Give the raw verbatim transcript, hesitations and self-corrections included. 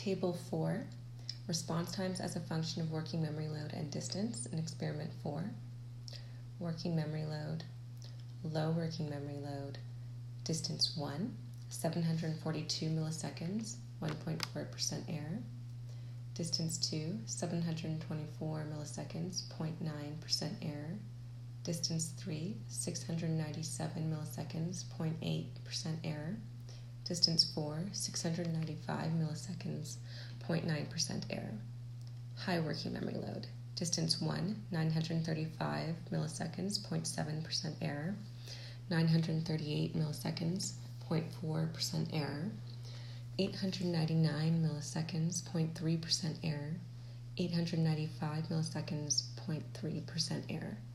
Table four, response times as a function of working memory load and distance in experiment four. Working memory load, low working memory load, distance one, seven hundred forty-two milliseconds, one point four percent error. Distance two, seven hundred twenty-four milliseconds, zero point nine percent error. Distance three, six hundred ninety-seven milliseconds, zero point eight percent error. Distance four, six hundred ninety-five milliseconds, zero point nine percent error. High working memory load. Distance one, nine hundred thirty-five milliseconds, zero point seven percent error. nine hundred thirty-eight milliseconds, zero point four percent error. eight hundred ninety-nine milliseconds, zero point three percent error. eight hundred ninety-five milliseconds, zero point three percent error.